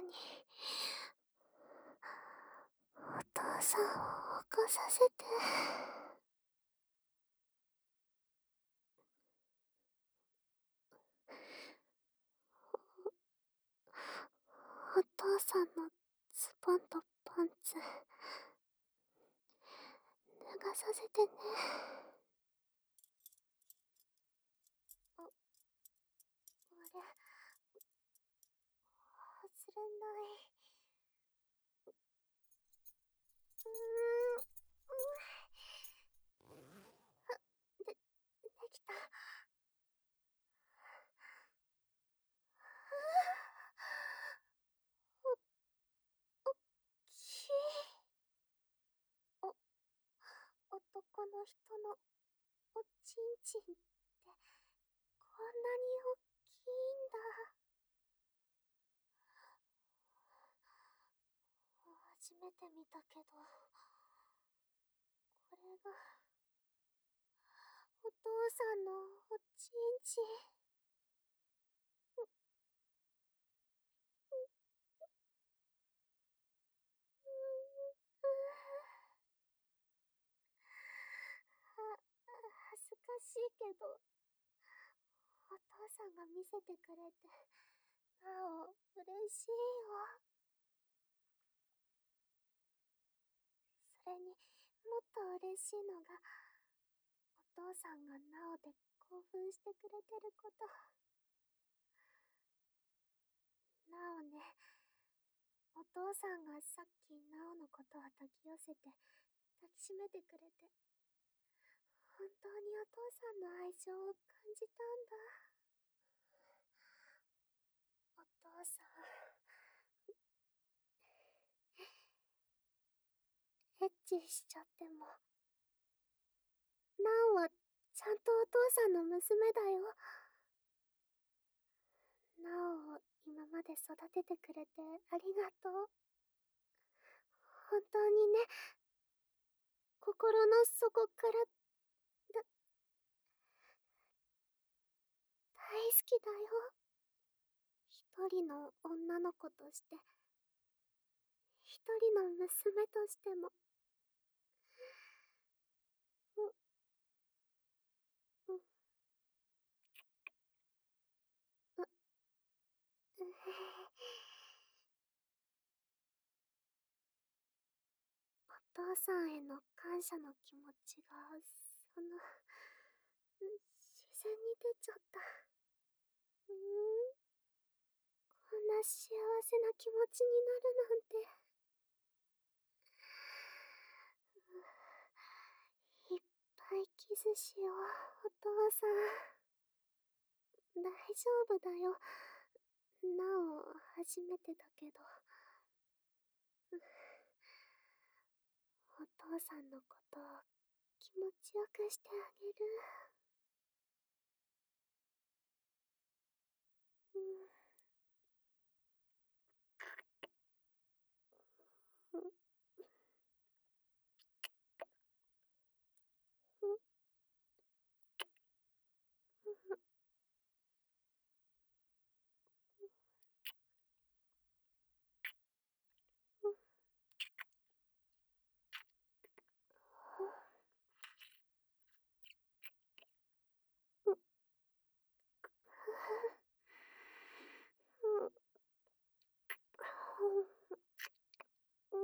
に、お父さんを起こさせて。お父さんのズボンとパンツ、脱がさせてね。あ、あれ、外れない。うーん、できた。お、おっきい。お、男の人のおちんちんってこんなにおっきいんだ。初めて見たけど、これがお父さんのおちんちん。恥ずかしいけど、お父さんが見せてくれて、なお嬉しいよ。それにもっと嬉しいのが、お父さんがなおで興奮してくれてること。なおね、お父さんがさっきなおのことを抱き寄せて抱きしめてくれて、本当にお父さんの愛情を感じたんだ。お父さん、エッチしちゃっても、なおはちゃんとお父さんの娘だよ。なおを今まで育ててくれてありがとう。本当にね、心の底からだ、大好きだよ。一人の女の子として、一人の娘としても。う、う、う、お父さんへの感謝の気持ちが、自然に出ちゃった。こんな幸せな気持ちになるなんて。いっぱいキスしよう、お父さん。大丈夫だよ。なお、初めてだけど。お父さんのことを気持ちよくしてあげる。うん。うん。うん。うん。うん。うん。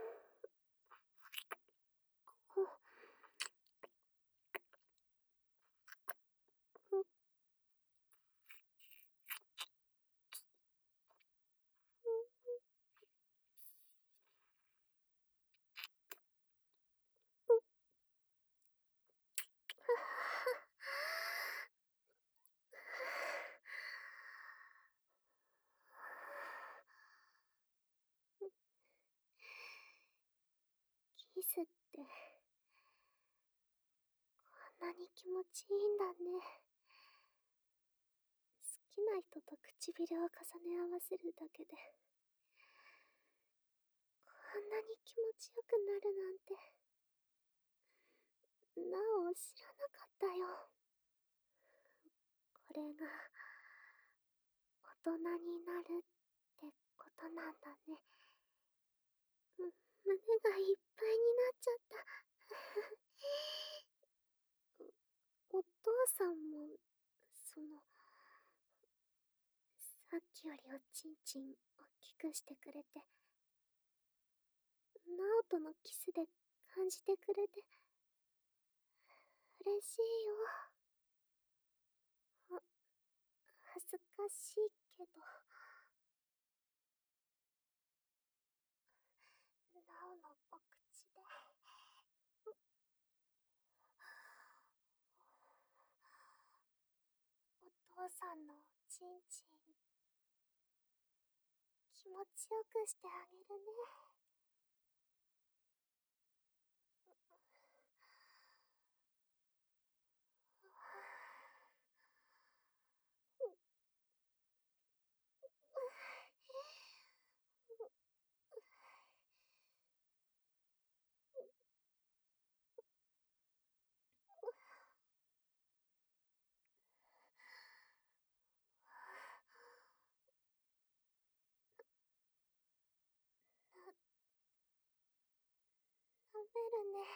キスってこんなに気持ちいいんだね。好きな人と唇を重ね合わせるだけでこんなに気持ちよくなるなんて、なお知らなかったよ。これが大人になるってってことなんだね。胸がいっぱいになっちゃった。お父さんも、その、さっきよりおちんちん大きくしてくれて、ナオとのキスで感じてくれて、嬉しいよ。は、恥ずかしいけど、ナオのお口で。お父さんのおちんちん、気持ちよくしてあげるね。舐めるね。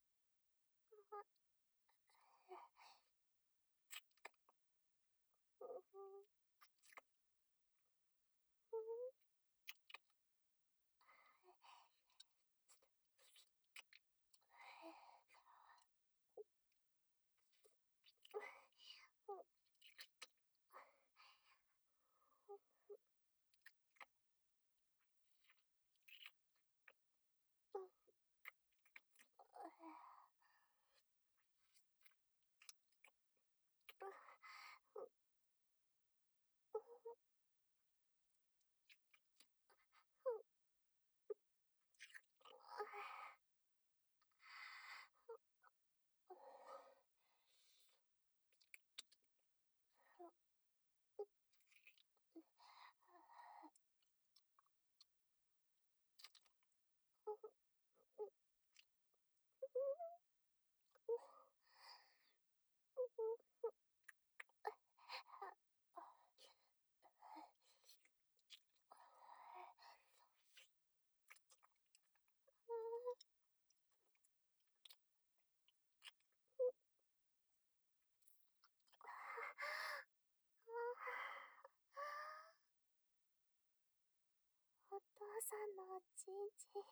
お父さんのおちんちん、どんどん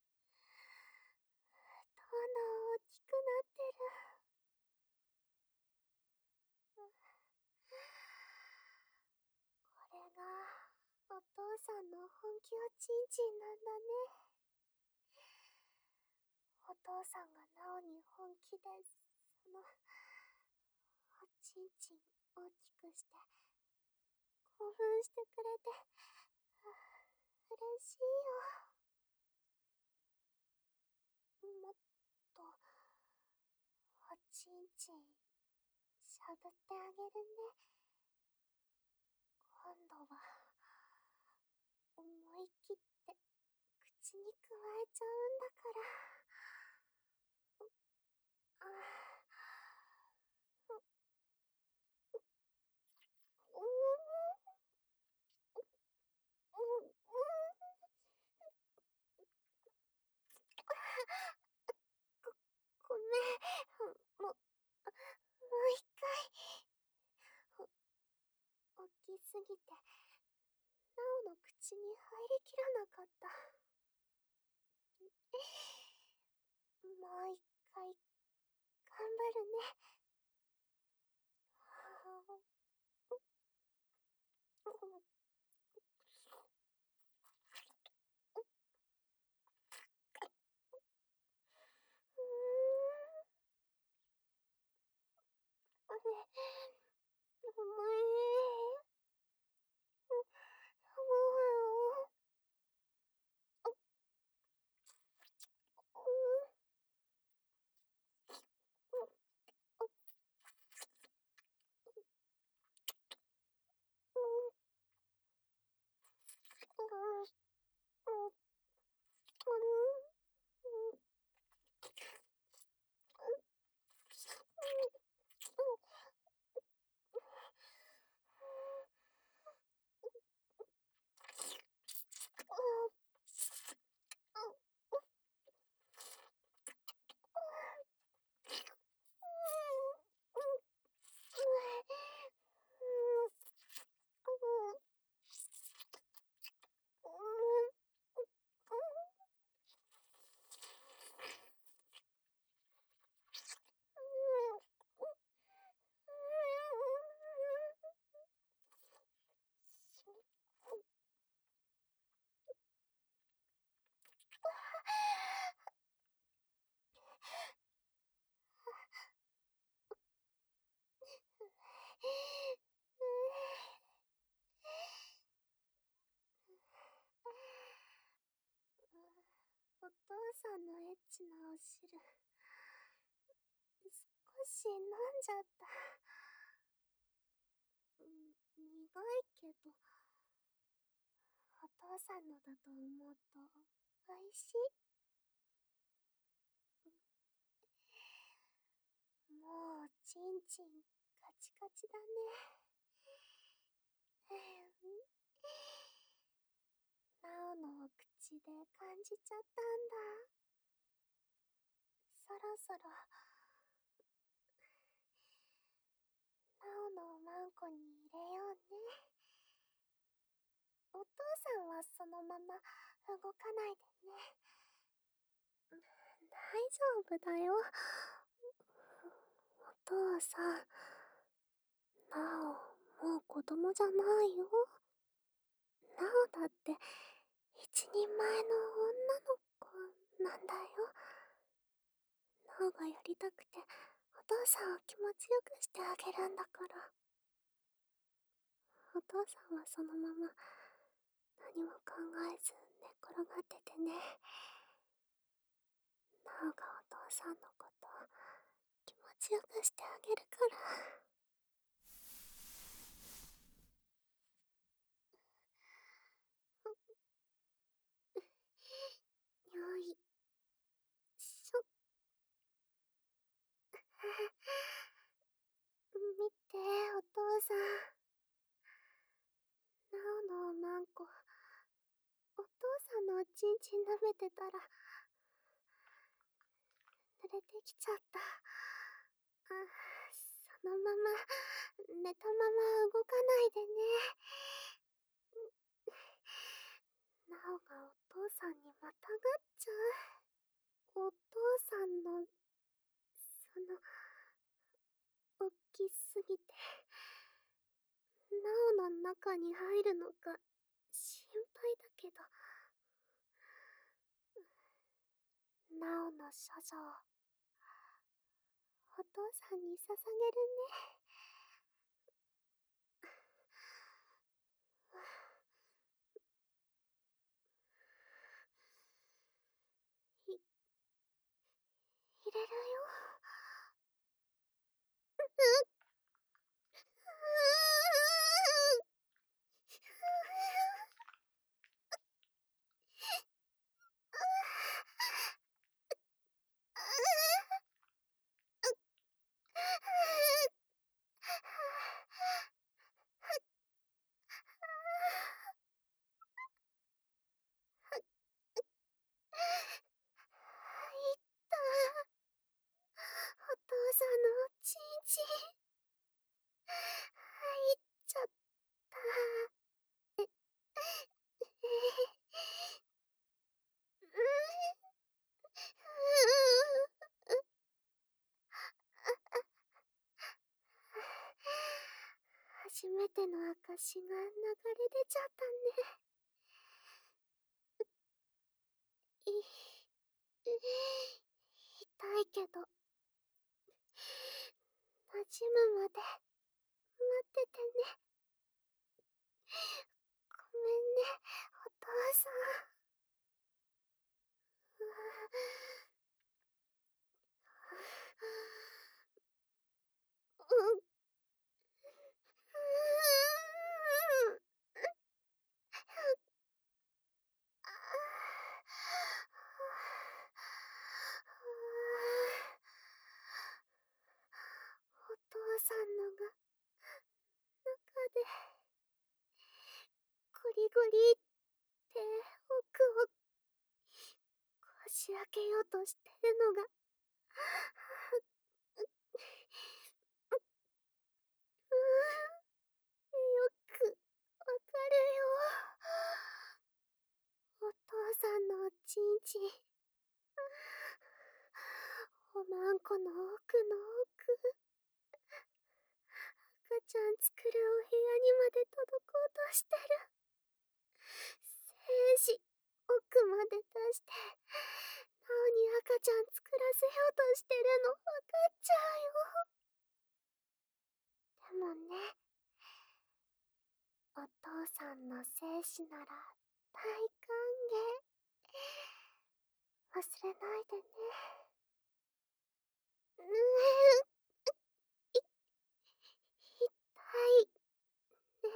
大きくなってる。これが、お父さんの本気おちんちんなんだね。お父さんがナオに本気で、その、おちんちん大きくして、興奮してくれて、嬉しいよ。もっと、おちんちん、しゃぶってあげるね。今度は、思い切って口にくわえちゃうんだから。あう、う、ごめん。もう一回。大きすぎて、ナオの口に入りきらなかった。もう一回、頑張るね。 父さんのエッチなお汁、少し飲んじゃった。苦いけど、お父さんのだと思うと、美味しい。もう、ちんちん、カチカチだね。なおの口で感じちゃったんだ。そろそろ、なおのマンコに入れようね。お父さんはそのまま動かないでね。大丈夫だよ。お父さん、なお、もう子供じゃないよ。なおだって一人前の女の子なんだよ。なおがやりたくてお父さんを気持ちよくしてあげるんだから。お父さんはそのまま何も考えず寝転がっててね。なおがお父さんのことを気持ちよくしてあげるから。よいしょ。見て、お父さん。なおのおまんこ、お父さんのおちんちん舐めてたら、濡れてきちゃった。そのまま、寝たまま動かないでね。なおがお父さんにまたがっちゃう。お父さんの、大きすぎて、なおの中に入るのが心配だけど、なおの処女をお父さんに捧げるね。入れるよ。入った。お父さんのおちんちん。入っちゃった。初めての証が流れ出ちゃったね。痛いけど、馴染むまで待っててね。ごめんね、お父さん。うん。お父さんのが中でゴリゴリって奥をこし開けようとしてるのがよくわかるよ。お父さんのおちんちん、おまんこの奥の奥、赤ちゃん作るお部屋にまで届こうとしてる。精子、奥まで出して、なおに赤ちゃん作らせようとしてるのわかっちゃうよ。でもね、お父さんの精子なら大歓迎。 忘れないでね。痛いね。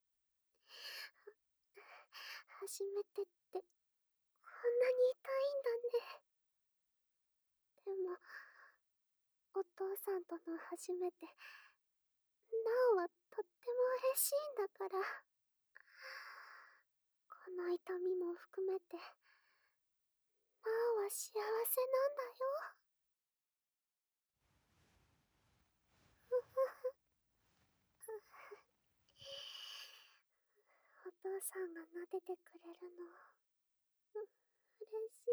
初めてってこんなに痛いんだね。でも、お父さんとの初めて、なおはとっても嬉しいんだから。この痛みも含めて、なおは幸せなんだよ。お父さんが撫でてくれるの、嬉し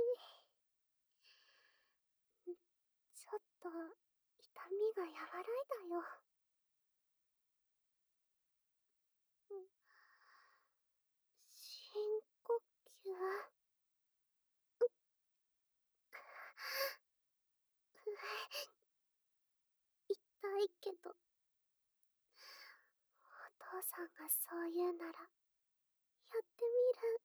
い。ちょっと、痛みが和らいだよ。深呼吸。痛いけど、お父さんがそう言うなら、やってみる。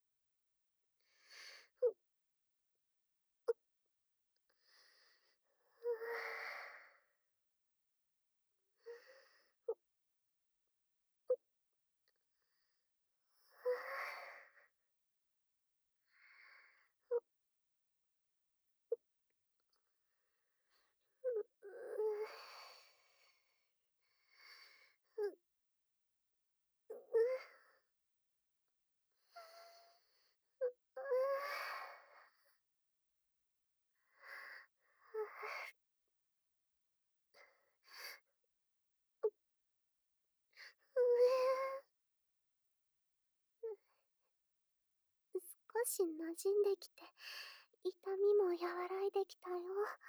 少し馴染んできて、痛みも和らいできたよ。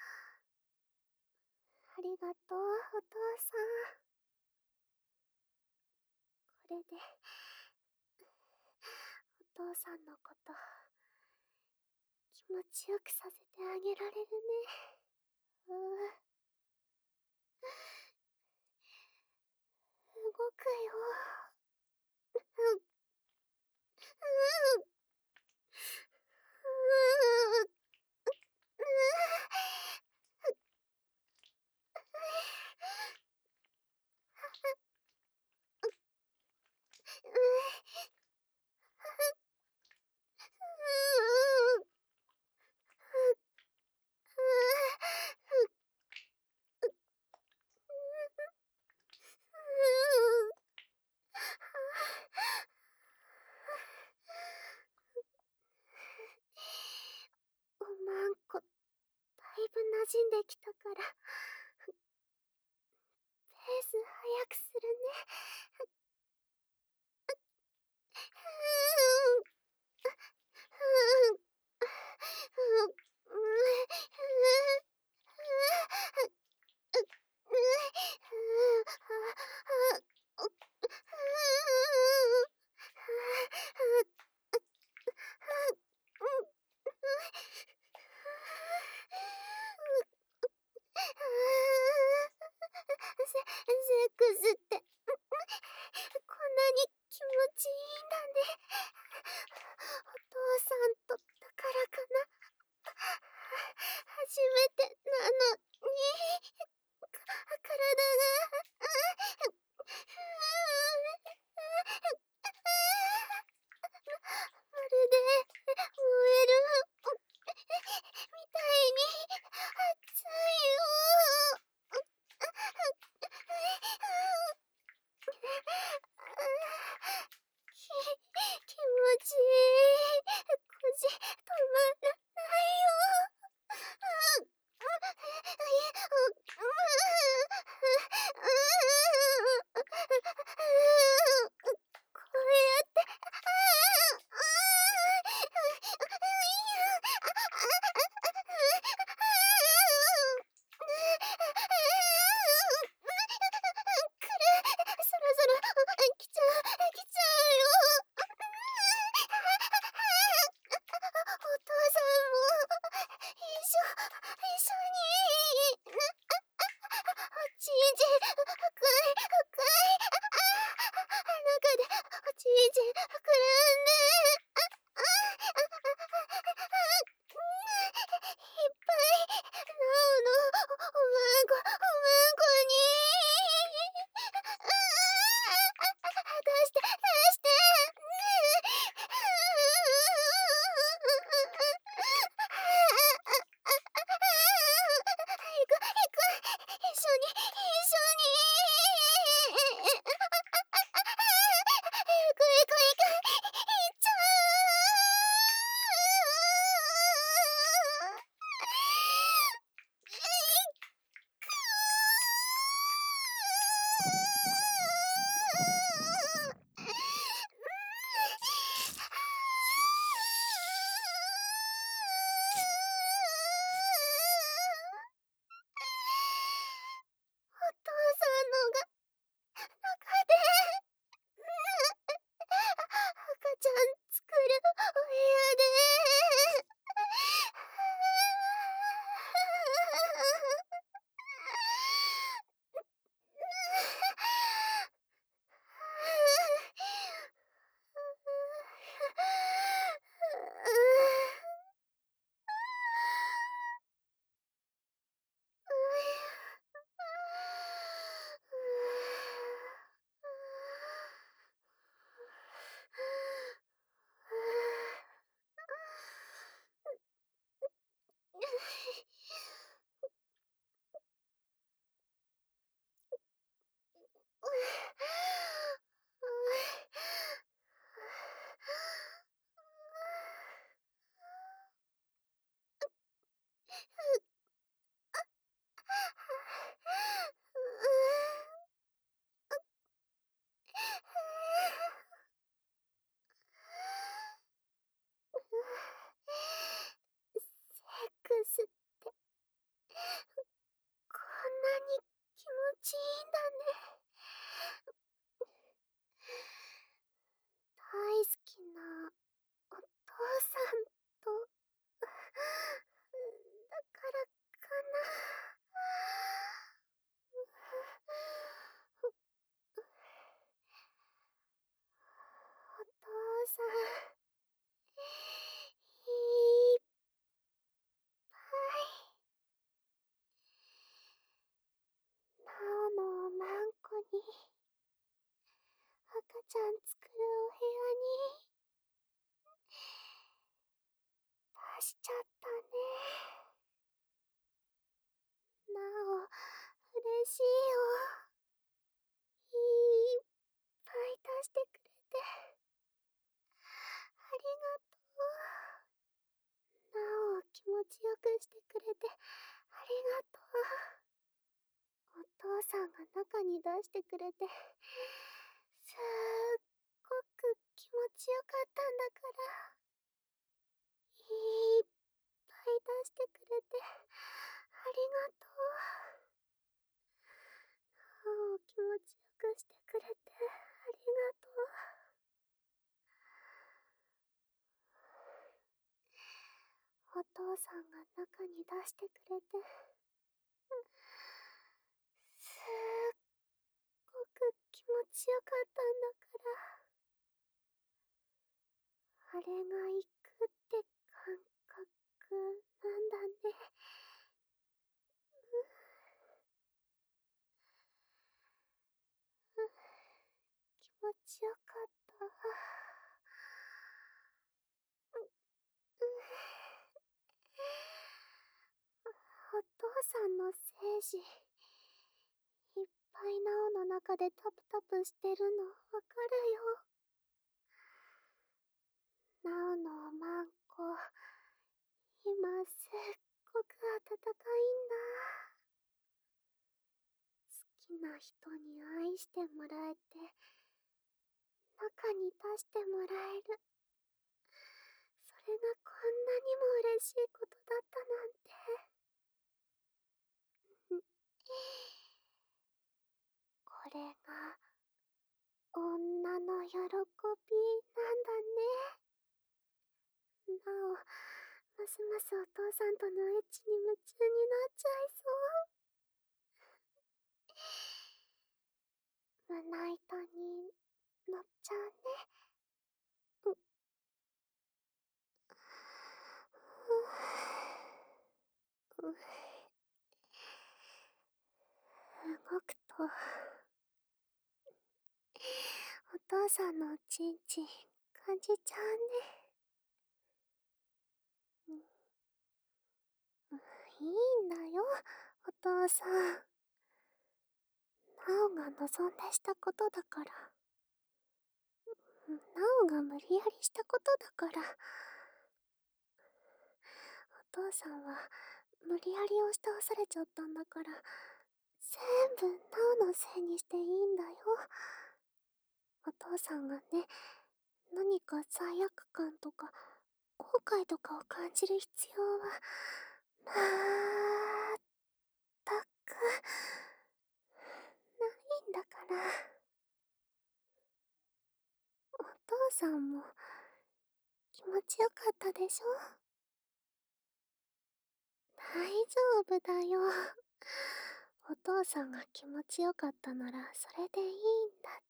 ありがとう、お父さん。これで、お父さんのこと、気持ちよくさせてあげられるね。動くよ。うん、うん、うん、おまんこ、だいぶ馴染んできたから、ペース早くするね。セックスって、こんなに気持ちいいんだね。お父さんとだからかな。初めてなのに、体が、まるで燃えるみたいに熱いよ。気持ちいい。腰止まらないよ。こうやって、そろそろ来ちゃうよ。お父さんも一緒に。おちんちん深い深い。中でおちんちん膨らんで。 赤ちゃん作るお部屋に出しちゃったね。なお、嬉しいよ。いっぱい出してくれて、ありがとう。なおを気持ちよくしてくれて、ありがとう。お父さんが中に出してくれて、すっごく気持ちよかったんだから。いっぱい出してくれて、ありがとう。なお気持ちよくしてくれて、ありがとう。お父さんが中に出してくれて、すっごく気持ちよかったんだから。あれが行くって感覚なんだね。気持ちよかった。お父さんの精子、いっぱいなおの中でタプタプしてるのわかるよ。なおのおまんこ、今すっごく暖かいんだ。好きな人に愛してもらえて、中に出してもらえる。それがこんなにも嬉しいことだったなんて。これが、女の喜びなんだね。なお、ますますお父さんとのエッチに夢中になっちゃいそう。胸板に乗っちゃうね。う、う、動くと、お父さんのおちんちん感じちゃうね。いいんだよ、お父さん。ナオが望んでしたことだから。ナオが無理やりしたことだから。お父さんは無理やり押し倒されちゃったんだから、全部ナオのせいにしていいんだよ。お父さんがね、何か罪悪感とか後悔とかを感じる必要は、まったく、ないんだから。お父さんも気持ちよかったでしょ？大丈夫だよ。お父さんが気持ちよかったならそれでいいんだって。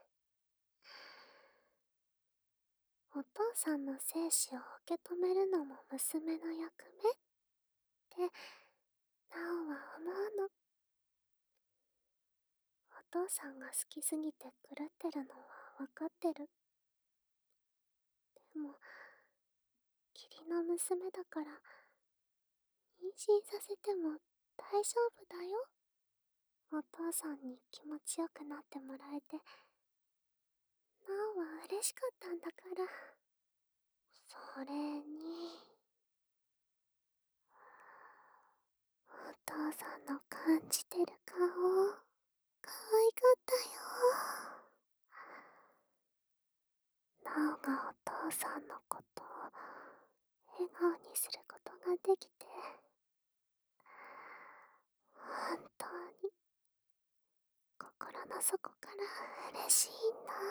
お父さんの精子を受け止めるのも娘の役目ってナオは思うの。お父さんが好きすぎて狂ってるのはわかってる。でも、義理の娘だから、妊娠させても大丈夫だよ。お父さんに気持ちよくなってもらえて、ナオは嬉しかったんだから。それに、お父さんの感じてる顔、可愛かったよ。ナオがお父さんのことを笑顔にすることができて、本当に心の底から嬉しいんだ。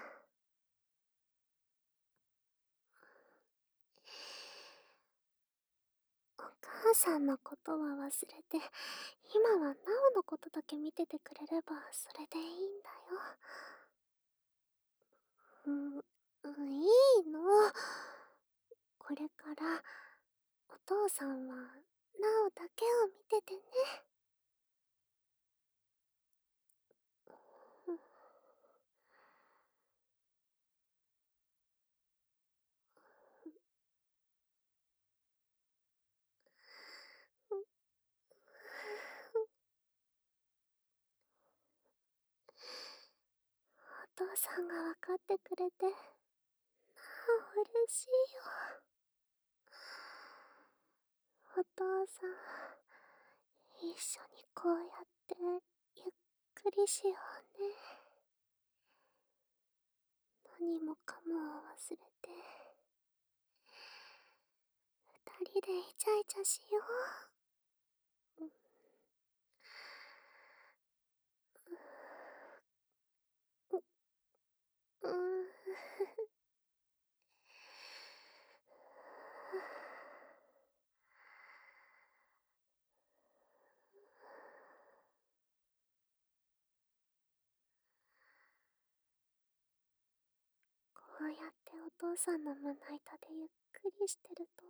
お母さんのことは忘れて、今はナオのことだけ見ててくれればそれでいいんだよ。いいの。これからお父さんはナオだけを見ててね。 父さんがわかってくれて、なお嬉しいよ。お父さん、一緒にこうやってゆっくりしようね。何もかもを忘れて、二人でイチャイチャしよう。う、こうやってお父さんの胸板でゆっくりしてると、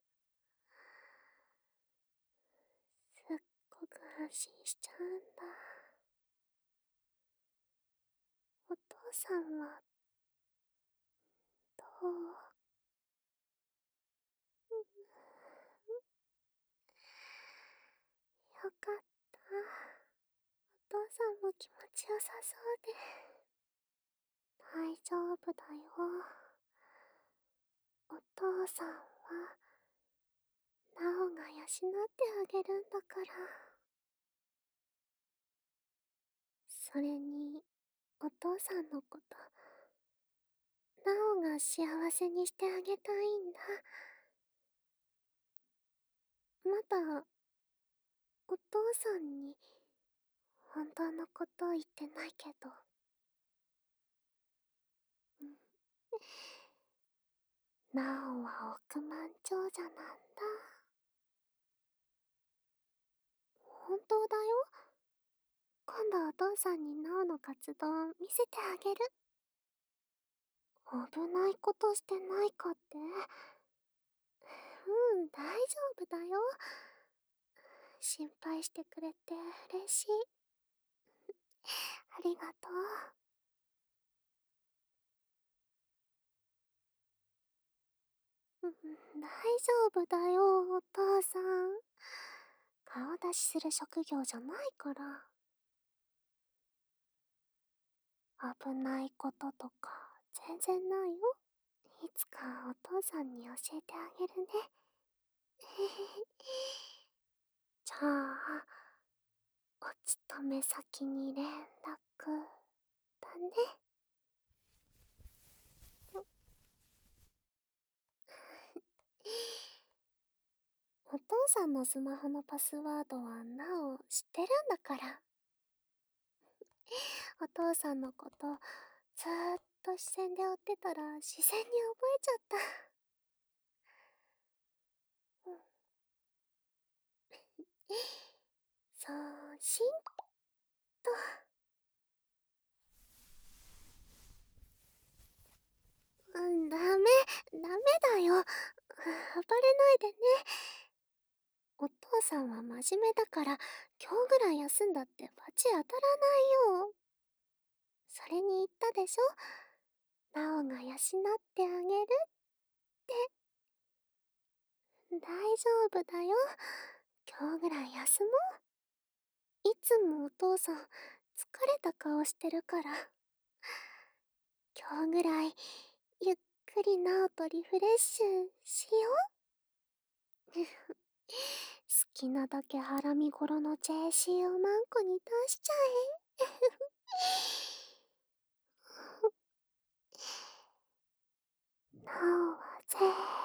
すっごく安心しちゃうんだ。お父さんは、どう？よかった。お父さんも気持ちよさそうで。大丈夫だよ。お父さんは、なおが養ってあげるんだから。それに、お父さんのこと、なおが幸せにしてあげたいんだ。まだ、お父さんに、本当のこと言ってないけど。うん。なおは億万長者なんだ。本当だよ。今度お父さんになおの活動を見せてあげる。危ないことしてないかって？うん、大丈夫だよ。心配してくれて嬉しい。ありがとう。うん、大丈夫だよ、お父さん。顔出しする職業じゃないから。危ないこととか全然ないよ。いつかお父さんに教えてあげるね。じゃあ、お勤め先に連絡だね。お父さんのスマホのパスワードはなお知ってるんだから。お父さんのことずーっと視線で追ってたら自然に覚えちゃった。うん。そうしんと。うん、ダメだよ。暴れないでね。お父さんは真面目だから、今日ぐらい休んだって罰当たらないよ。それに言ったでしょ。なおが養ってあげるって。大丈夫だよ。今日ぐらい休もう。いつもお父さん、疲れた顔してるから。今日ぐらい、ゆっくりなおとリフレッシュしよう。好きなだけハラミゴロの JC をマンコに出しちゃえ。なおは絶